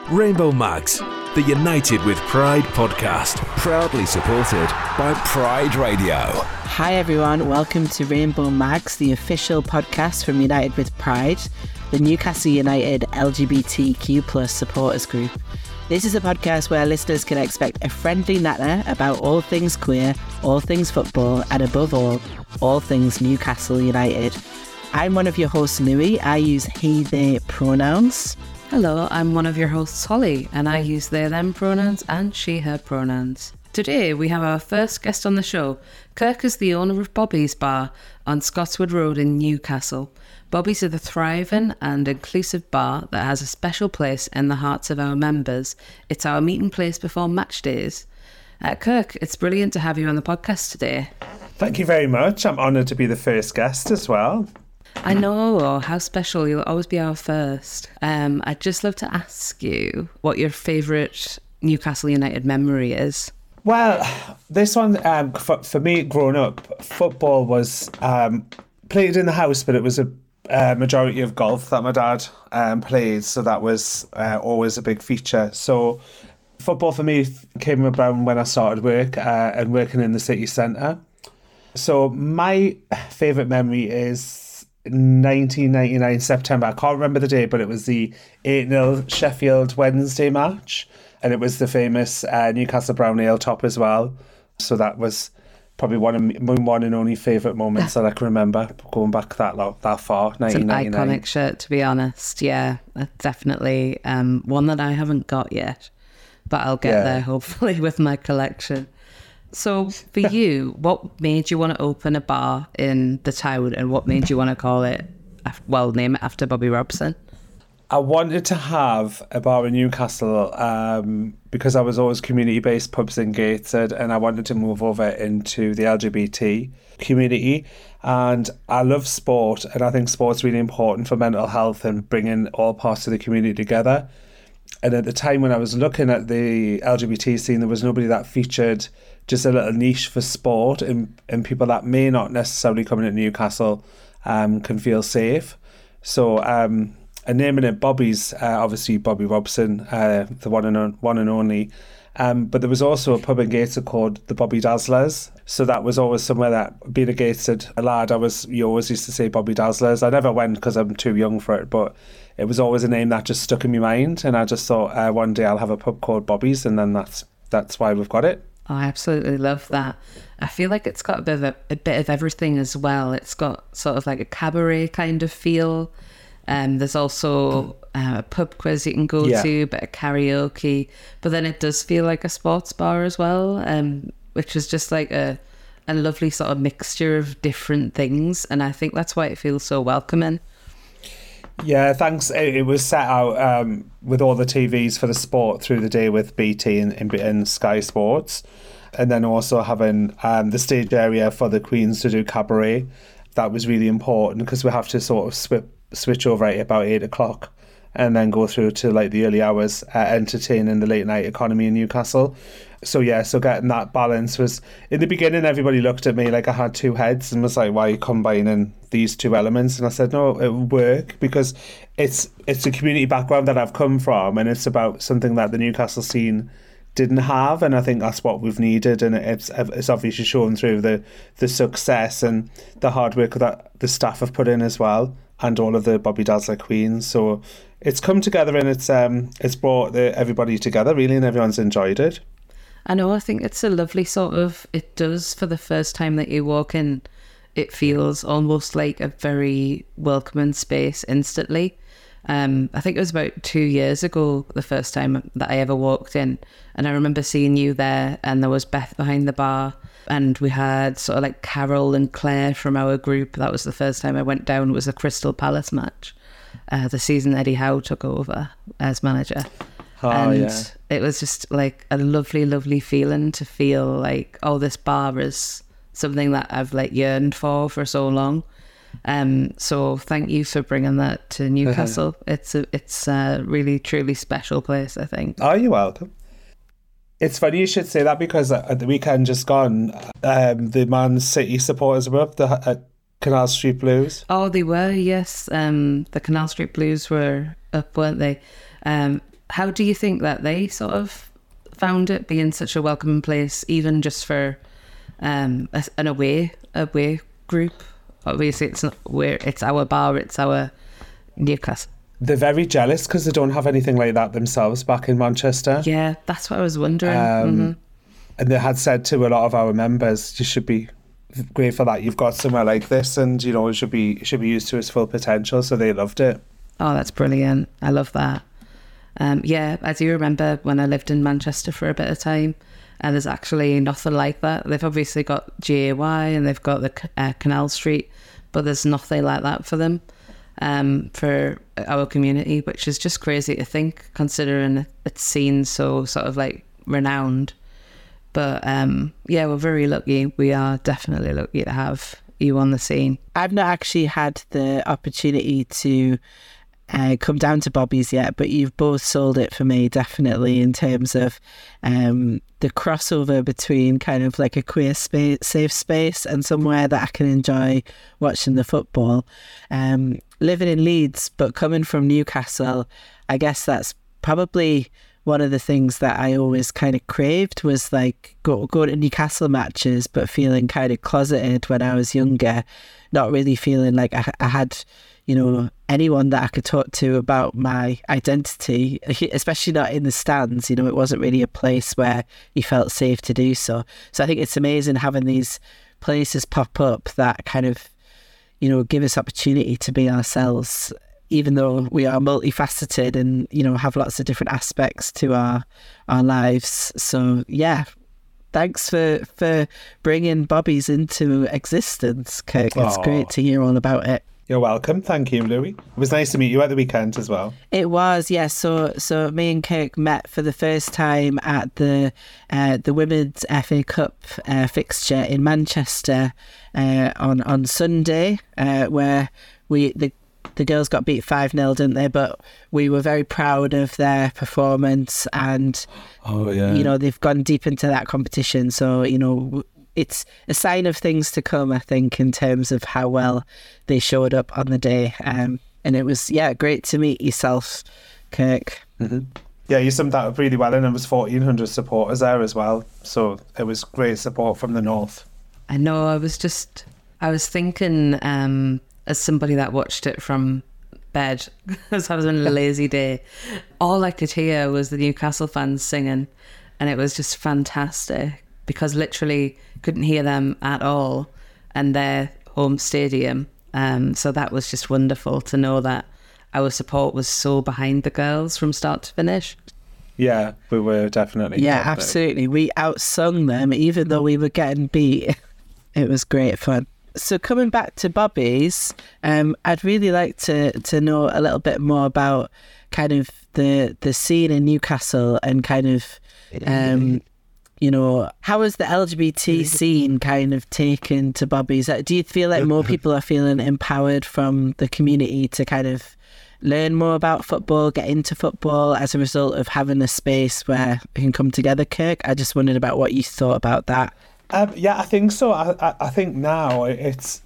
Rainbow Mags, the United with Pride podcast, proudly supported by Pride Radio. Hi everyone, welcome to Rainbow Mags, the official podcast from United with Pride, the Newcastle United LGBTQ+ supporters group. This is a podcast where listeners can expect a friendly natter about all things queer, all things football, and above all things Newcastle United. I'm one of your hosts, Louis. I use he, they pronouns. Hello, I'm one of your hosts, Holly, and I use they, them pronouns and she, her pronouns. Today we have our first guest on the show. Kirk is the owner of Bobby's Bar on Scotswood Road in Newcastle. Bobby's is a thriving and inclusive bar that has a special place in the hearts of our members. It's our meeting place before match days. Kirk, it's brilliant to have you on the podcast today. Thank you very much. I'm honoured to be the first guest as well. I know, how special. You'll always be our first. I'd just love to ask you what your favourite Newcastle United memory is. Well, this one, for me, growing up, football was played in the house, but it was a majority of golf that my dad played, so that was always a big feature. So football for me came about when I started work and working in the city centre. So my favourite memory is 1999 September. I can't remember the day, but it was the 8-0 Sheffield Wednesday match, and it was the famous Newcastle Brown Ale top as well. So that was probably one and only favourite moments that I can remember going back that far. 1999. It's an iconic shirt, to be honest. Yeah, that's definitely one that I haven't got yet, but I'll get there hopefully with my collection. So for you, what made you want to open a bar in the town, and what made you want to call it, name it after Bobby Robson? I wanted to have a bar in Newcastle because I was always community-based pubs in Gateshead, and I wanted to move over into the LGBT community. And I love sport, and I think sport's really important for mental health and bringing all parts of the community together. And at the time when I was looking at the LGBT scene, there was nobody that featured just a little niche for sport, and people that may not necessarily come into Newcastle can feel safe. So and naming it Bobby's, obviously Bobby Robson, the one and only. But there was also a pub in Gateshead called the Bobby Dazzlers. So that was always somewhere that, being a Gateshead lad, you always used to say Bobby Dazzlers. I never went because I'm too young for it, but it was always a name that just stuck in my mind. And I just thought one day I'll have a pub called Bobby's, and then that's why we've got it. Oh, I absolutely love that. I feel like it's got a bit of everything as well. It's got sort of like a cabaret kind of feel. There's also a pub quiz you can go to, a bit of karaoke. But then it does feel like a sports bar as well, which is just like a lovely sort of mixture of different things. And I think that's why it feels so welcoming. Yeah, thanks. It was set out with all the TVs for the sport through the day with BT and Sky Sports, and then also having the stage area for the Queens to do cabaret. That was really important because we have to sort of switch over at about 8 o'clock and then go through to like the early hours entertaining the late night economy in Newcastle. So getting that balance was, in the beginning everybody looked at me like I had two heads and was like, why are you combining these two elements? And I said, no, it will work because it's a community background that I've come from, and it's about something that the Newcastle scene didn't have, and I think that's what we've needed, and it's obviously shown through the success and the hard work that the staff have put in as well, and all of the Bobby Dazzler Queens. So it's come together, and it's brought everybody together really, and everyone's enjoyed it. I know, I think it's a lovely sort of, it does, for the first time that you walk in, it feels almost like a very welcoming space instantly. I think it was about 2 years ago, the first time that I ever walked in, and I remember seeing you there, and there was Beth behind the bar, and we had sort of like Carol and Claire from our group. That was the first time I went down. It was a Crystal Palace match, the season Eddie Howe took over as manager. It was just like a lovely, lovely feeling to feel like, oh, this bar is something that I've like yearned for so long. So thank you for bringing that to Newcastle. It's a really, truly special place, I think. Oh, you're welcome. It's funny you should say that because at the weekend just gone, the Man City supporters were up at Canal Street Blues. Oh, they were, yes. The Canal Street Blues were up, weren't they? How do you think that they sort of found it being such a welcoming place, even just for an away group? Obviously, it's not where it's our bar, it's our Newcastle. They're very jealous because they don't have anything like that themselves back in Manchester. Yeah, that's what I was wondering. And they had said to a lot of our members, you should be grateful that you've got somewhere like this, and you know it should be used to its full potential. So they loved it. Oh, that's brilliant. I love that. Yeah, I do remember when I lived in Manchester for a bit of time, and there's actually nothing like that. They've obviously got GAY and they've got the Canal Street, but there's nothing like that for them, for our community, which is just crazy to think, considering it's seen so sort of like renowned. But yeah, we're very lucky. We are definitely lucky to have you on the scene. I've not actually had the opportunity to come down to Bobby's yet, but you've both sold it for me, definitely, in terms of the crossover between kind of like a queer safe space and somewhere that I can enjoy watching the football. Living in Leeds, but coming from Newcastle, I guess that's probably one of the things that I always kind of craved, was like go to Newcastle matches, but feeling kind of closeted when I was younger, not really feeling like I had, you know, anyone that I could talk to about my identity, especially not in the stands. You know, it wasn't really a place where you felt safe to do so. So I think it's amazing having these places pop up that kind of, you know, give us opportunity to be ourselves, even though we are multifaceted and, you know, have lots of different aspects to our lives. So yeah, thanks for bringing Bobby's into existence, Kirk. It's great to hear all about it. You're welcome. Thank you, Louis. It was nice to meet you at the weekend as well. It was, yes. So me and Kirk met for the first time at the Women's FA Cup fixture in Manchester on Sunday, where the girls got beat 5-0, didn't they? But we were very proud of their performance, and you know, they've gone deep into that competition. So, you know, it's a sign of things to come, I think, in terms of how well they showed up on the day. And it was, great to meet yourself, Kirk. Mm-hmm. Yeah, you summed that up really well, and there was 1,400 supporters there as well. So it was great support from the north. I know, I was thinking, as somebody that watched it from bed, because I was on a lazy day, all I could hear was the Newcastle fans singing, and it was just fantastic, because literally couldn't hear them at all, and their home stadium. So that was just wonderful to know that our support was so behind the girls from start to finish. Yeah, we were definitely. Yeah, absolutely. We outsung them, even though we were getting beat. It was great fun. So coming back to Bobby's, I'd really like to know a little bit more about kind of the scene in Newcastle, and kind of, you know, how has the LGBT scene kind of taken to Bobby's? Do you feel like more people are feeling empowered from the community to kind of learn more about football, get into football as a result of having a space where we can come together, Kirk? I just wondered about what you thought about that. Yeah, I think so. I think now it's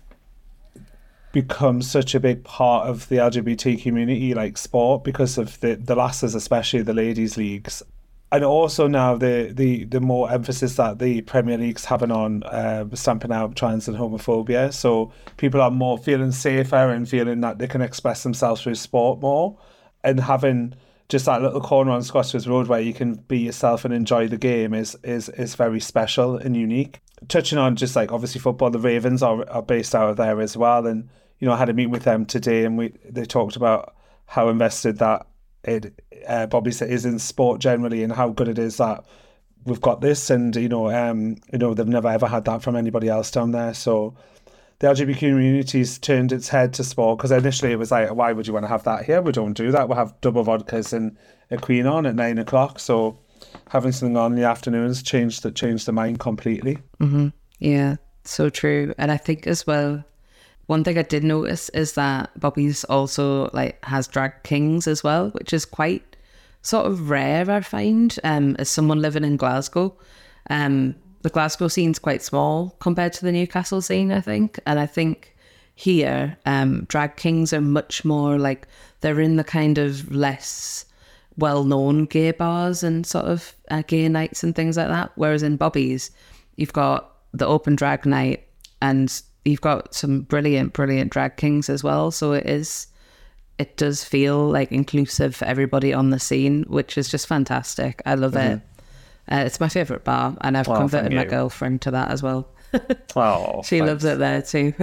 become such a big part of the LGBT community, like sport, because of the lasses, especially the ladies' leagues. And also now the more emphasis that the Premier League's having on stamping out trans and homophobia. So people are more feeling safer and feeling that they can express themselves through sport more. And having just that little corner on Scotchwood Road where you can be yourself and enjoy the game is very special and unique. Touching on just like obviously football, the Ravens are based out of there as well. And, you know, I had a meeting with them today, and they talked about how invested that Bobby's is in sport generally, and how good it is that we've got this, and you know they've never ever had that from anybody else down there. So the LGBT community's turned its head to sport, because initially it was like, why would you want to have that here? We don't do that. We'll have double vodkas and a Queen on at 9 o'clock. So having something on in the afternoons changed the mind completely. Mm-hmm. Yeah, so true. And I think as well, one thing I did notice is that Bobby's also like has drag kings as well, which is quite sort of rare, I find, as someone living in Glasgow. The Glasgow scene's quite small compared to the Newcastle scene, I think. And I think here, drag kings are much more like, they're in the kind of less well-known gay bars and sort of gay nights and things like that. Whereas in Bobby's, you've got the open drag night and you've got some brilliant drag kings as well. So it does feel like inclusive for everybody on the scene, which is just fantastic. I love it. It's my favourite bar, and I've converted my girlfriend to that as well. She loves it there too.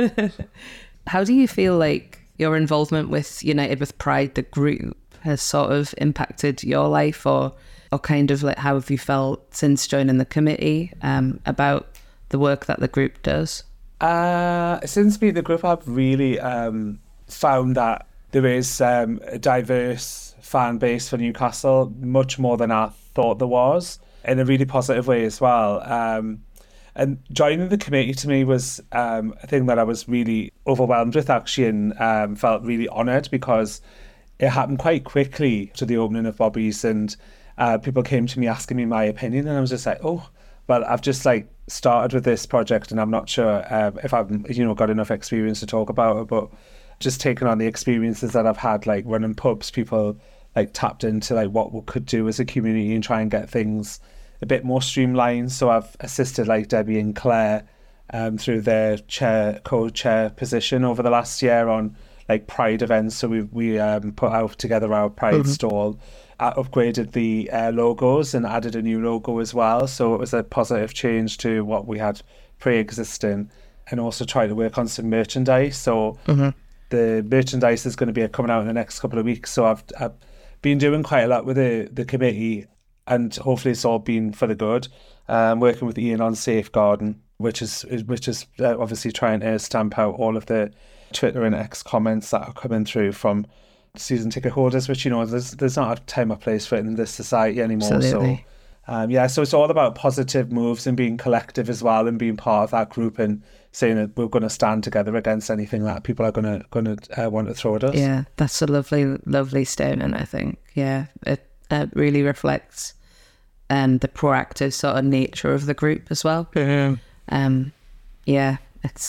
How do you feel like your involvement with United with Pride, the group, has sort of impacted your life, or kind of like how have you felt since joining the committee about the work that the group does? Since being the group, I've really found that there is a diverse fan base for Newcastle, much more than I thought there was, in a really positive way as well. And joining the committee to me was a thing that I was really overwhelmed with, actually, and felt really honoured because it happened quite quickly to the opening of Bobby's, and people came to me asking me my opinion, and I was just like, oh, well, I've just started with this project, and I'm not sure if I've got enough experience to talk about it, but just taking on the experiences that I've had, like running pubs, people tapped into what we could do as a community and try and get things a bit more streamlined. So I've assisted Debbie and Claire through their co-chair position over the last year on Pride events. So we put out together our Pride stall. I upgraded the logos and added a new logo as well. So it was a positive change to what we had pre-existing, and also try to work on some merchandise. So the merchandise is going to be coming out in the next couple of weeks. So I've been doing quite a lot with the committee, and hopefully it's all been for the good. Working with Ian on safeguarding, which is obviously trying to stamp out all of the Twitter and X comments that are coming through from season ticket holders, which there's not a time or place for it in this society anymore. Absolutely. So so it's all about positive moves and being collective as well, and being part of that group and saying that we're going to stand together against anything that people are going to want to throw at us. Yeah, that's a lovely statement, I think. Yeah, it really reflects the proactive sort of nature of the group as well. Yeah,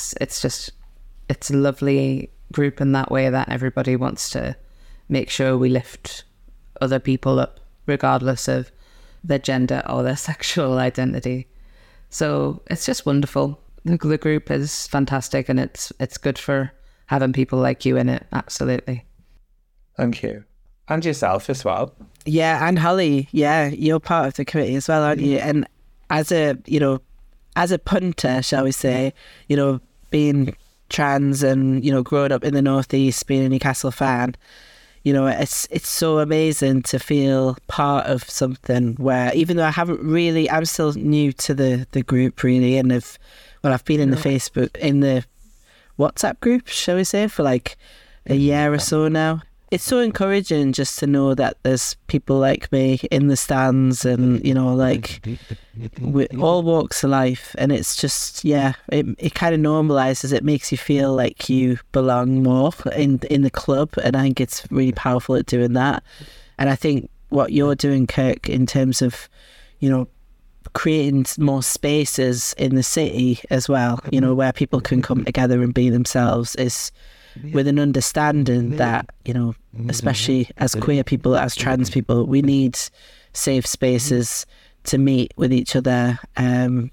it's a lovely group in that way, that everybody wants to make sure we lift other people up regardless of their gender or their sexual identity. So it's just wonderful. The group is fantastic, and it's good for having people like you in it. Absolutely. Thank you. And yourself as well. Yeah, and Holly, yeah, you're part of the committee as well, aren't you? And as a punter, shall we say, being trans and, growing up in the Northeast, being a Newcastle fan, it's so amazing to feel part of something where, even though I'm still new to the group really, and I've been in the Facebook, in the WhatsApp group, shall we say, for a year or so now. It's so encouraging just to know that there's people like me in the stands, and with all walks of life, and it's just it kind of normalizes. It makes you feel like you belong more in the club, and I think it's really powerful at doing that. And I think what you're doing, Kirk, in terms of creating more spaces in the city as well, where people can come together and be themselves, is with an understanding that, especially as queer people, as trans people, we need safe spaces to meet with each other, and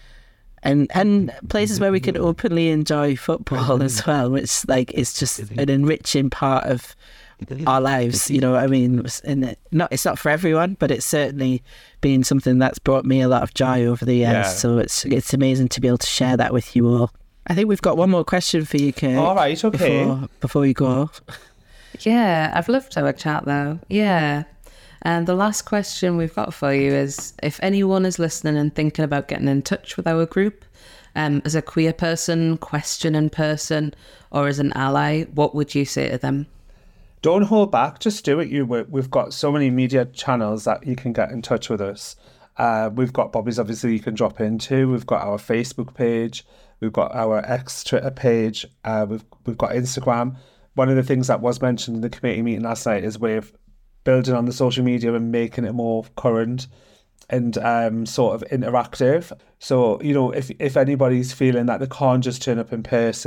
places where we can openly enjoy football as well, which is just an enriching part of our lives. I mean, it's not for everyone, but it's certainly been something that's brought me a lot of joy over the years. Yeah. So it's amazing to be able to share that with you all. I think we've got one more question for you, Kate. All right, okay. Before you go. Yeah, I've loved our chat though. Yeah. And the last question we've got for you is, if anyone is listening and thinking about getting in touch with our group, as a queer person, questioning person, or as an ally, what would you say to them? Don't hold back, just do it. We've got so many media channels that you can get in touch with us. We've got Bobby's, obviously, you can drop into. We've got our Facebook page. We've got our X Twitter page. We've got Instagram. One of the things that was mentioned in the committee meeting last night is we're building on the social media and making it more current and sort of interactive. So, if anybody's feeling that they can't just turn up in person,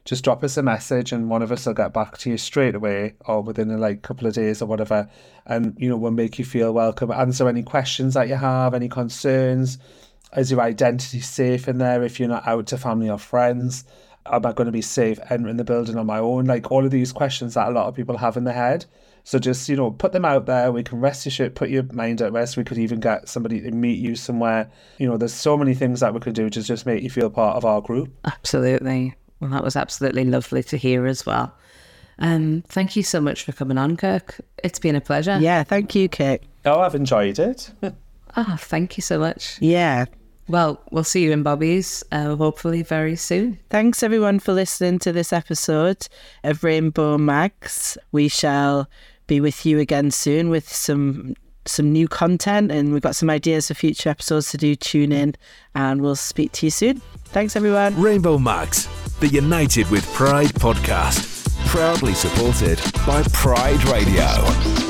just drop us a message and one of us will get back to you straight away or within a couple of days or whatever. And, we'll make you feel welcome, answer any questions that you have, any concerns. Is your identity safe in there if you're not out to family or friends? Am I going to be safe entering the building on my own? All of these questions that a lot of people have in their head. So just, put them out there. We can rest assured, put your mind at rest. We could even get somebody to meet you somewhere. There's so many things that we can do to just make you feel part of our group. Absolutely. Well, that was absolutely lovely to hear as well. Thank you so much for coming on, Kirk. It's been a pleasure. Yeah, thank you, Kirk. Oh, I've enjoyed it. Thank you so much. Yeah. Well, we'll see you in Bobby's hopefully very soon. Thanks everyone for listening to this episode of Rainbow Mags. We shall be with you again soon with some new content, and we've got some ideas for future episodes to do. Tune in and we'll speak to you soon. Thanks everyone. Rainbow Mags, the United with Pride podcast, proudly supported by Pride Radio.